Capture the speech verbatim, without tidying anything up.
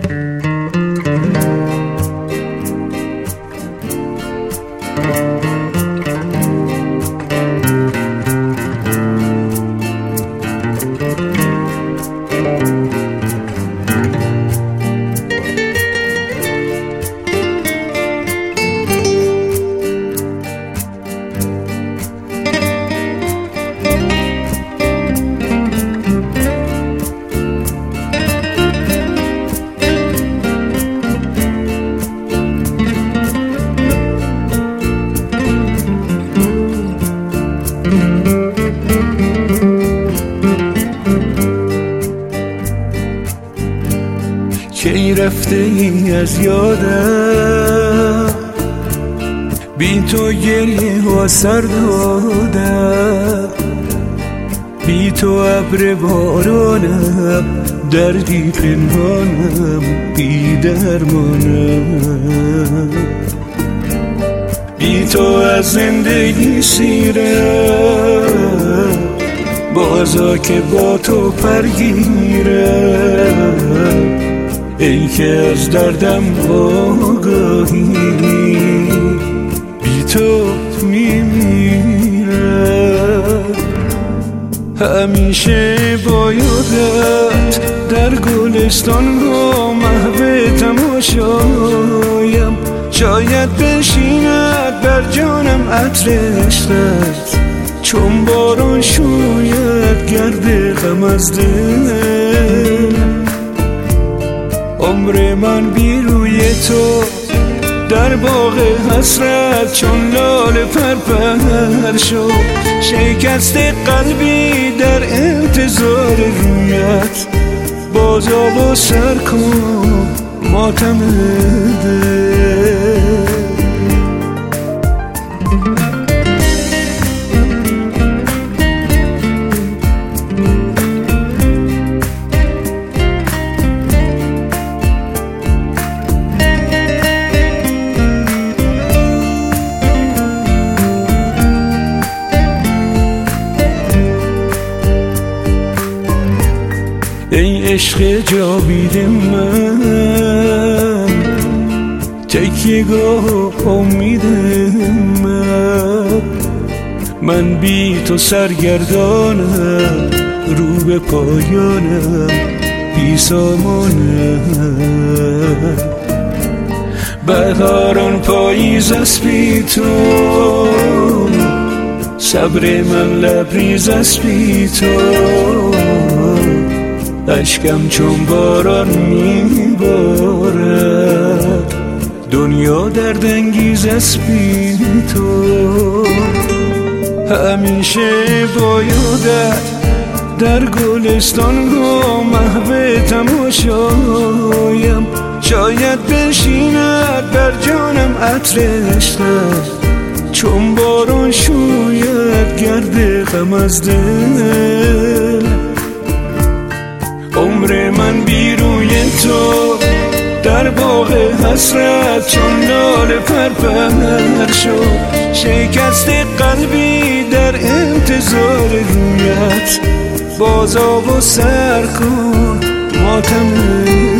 کی رفته ای از یادم، بی تو گریه ها سر دادم، بی تو ابر بارانم، دردی پنهانم، بی درمانم، بی تو از زندگی سیرم، بازا که با تو پرگیرم، ای که از دردم آگاهی، بی تو میمیرم. همیشه با یادت در گلستان با محو تماشایم، شاید بنشیند بر جانم عطر عشقت، چون باران شوید گرد غم از دل. عمر من بی روی تو در باغ حسرت چون لاله پرپر شد، شکست قلبی در انتظار رویت، بازا و سر کن ماتم دل. ای عشق جاوید من، تکیه‌گاه امید من، من بی تو سرگردانم، رو به پایانم، بی سامانم. بهاران پاییز است بی تو، صبر من لبریز است بی تو، اشکم چون باران میبارد، دنیا دردانگیز است بی تو. همیشه با یادت در گلستان با محو تماشایم، شاید بنشیند بر جانم عطر عشقت، چون باران شوید گرد غم از دل. عمر من بی روی تو در باغ حسرت چون لاله پرپر شد، شکست قلبی در انتظار رویت، بازا و سر کن ماتم